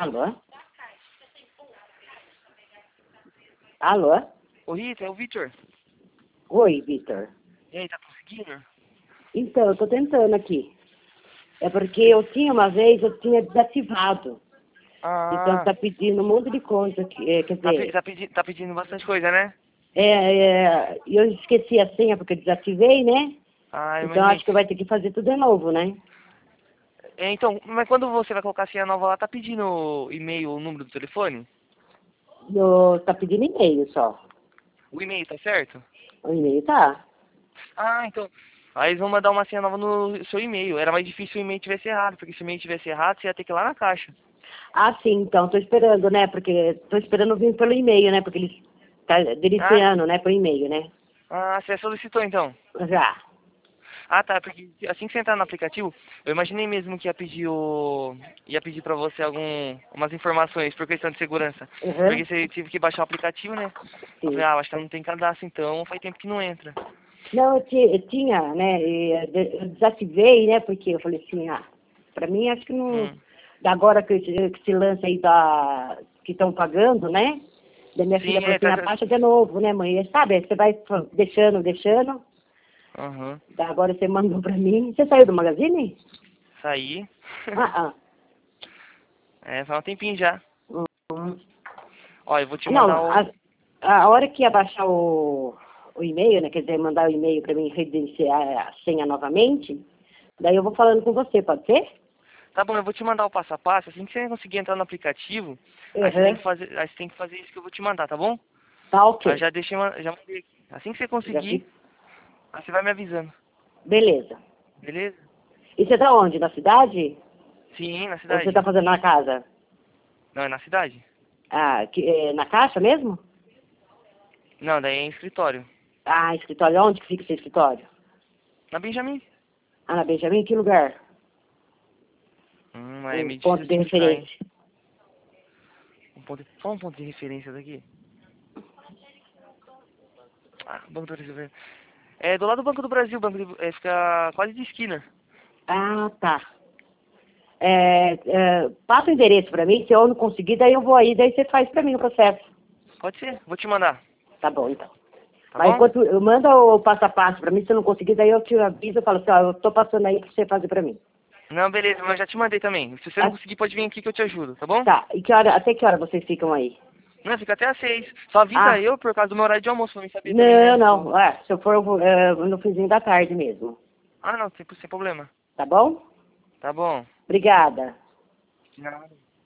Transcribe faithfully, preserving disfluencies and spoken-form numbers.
Alô? Alô? Ô Rita, é o Vitor. Oi, Vitor. E aí, tá conseguindo? Então, eu tô tentando aqui. É porque eu tinha uma vez, eu tinha desativado. Então Ah, tá pedindo um monte de coisa aqui. É, quer tá, pe- dizer, tá, pedi tá pedindo bastante coisa, né? é, é, eu esqueci a senha porque eu desativei, né? Ah, Então imagine. acho que vai ter que fazer tudo de novo, né? É, então, mas quando você vai colocar a senha nova lá, tá pedindo o e-mail, o número do telefone? Eu, tá pedindo e-mail só. O e-mail tá certo? O e-mail tá. Ah, então. Aí eles vão mandar uma senha nova no seu e-mail. Era mais difícil o e-mail tivesse errado, porque se o e-mail tivesse errado, você ia ter que ir lá na caixa. Ah, sim, então, tô esperando, né? Porque tô esperando vir pelo e-mail, né? Porque eles tá Ah, deliciando, né? Por e-mail, né? ah, você solicitou então? Já. Ah, tá, porque assim que você entrar no aplicativo, eu imaginei mesmo que ia pedir o... ia pedir pra você algum... umas informações por questão de segurança. Uhum. Porque você tive que baixar o aplicativo, né? Eu falei, Sim. ah, acho que não tem cadastro então, faz tempo que não entra. Não, eu, ti- eu tinha, né? e Eu desativei, né? Porque eu falei assim, ah, pra mim acho que não. Hum. Agora que, esse- que esse lance aí da. Que estão pagando, né? Da minha filha Sim, falou é, assim, tá... a baixa de novo, né, mãe? E sabe, você vai deixando, deixando. Aham. Daí agora você mandou pra mim. Você saiu do magazine? Saí. Ah, É, faz um tempinho já. ah. Hum. Ó, eu vou te Não, mandar o... a, a hora que abaixar o, o e-mail, né? Quer dizer, mandar o e-mail pra mim redenciar a senha novamente, daí eu vou falando com você, pode ser? Tá bom, eu vou te mandar o passo a passo. Assim que você conseguir entrar no aplicativo, aí você tem Uhum. que fazer, aí você tem que fazer isso que eu vou te mandar, tá bom? Tá Aí eu ok. já deixei, ma- já mandei aqui. Assim que você Já conseguir, fiz. aí você vai me avisando. Beleza. Beleza? E você tá onde? Na cidade? Sim, na Ou você cidade. tá fazendo na casa? Não, é na cidade? Ah, que, é, na caixa mesmo? Não, daí é em escritório. Ah, escritório. Onde que fica esse escritório? Na Benjamin. Ah, na Benjamin? Que lugar? Hum, aí é Um meio ponto difícil de de explicar, hein? referência. Um ponto, qual um ponto de referência daqui? Ah, Banco do Brasil. É do lado do Banco do Brasil, banco de, é, fica quase de esquina. Ah, tá. É, é, passa o endereço pra mim, se eu não conseguir, daí eu vou aí, daí você faz pra mim o processo. Pode ser, vou te mandar. Tá bom, então. Tá Mas bom? enquanto eu manda o passo a passo pra mim, se eu não conseguir, daí eu te aviso, eu falo assim, ó, eu tô passando aí pra você fazer pra mim. Não, beleza, mas eu já te mandei também. Se você não Ah, conseguir, pode vir aqui que eu te ajudo, tá bom? tá, e que hora, até que hora vocês ficam aí? Não, fica até às seis. Só avisa Ah, eu por causa do meu horário de almoço, pra mim saber também, não, né? Se eu... não, é, se eu for eu vou, é, no finzinho da tarde mesmo, Ah, não, sem, sem problema. tá bom? Tá bom. Obrigada. De nada.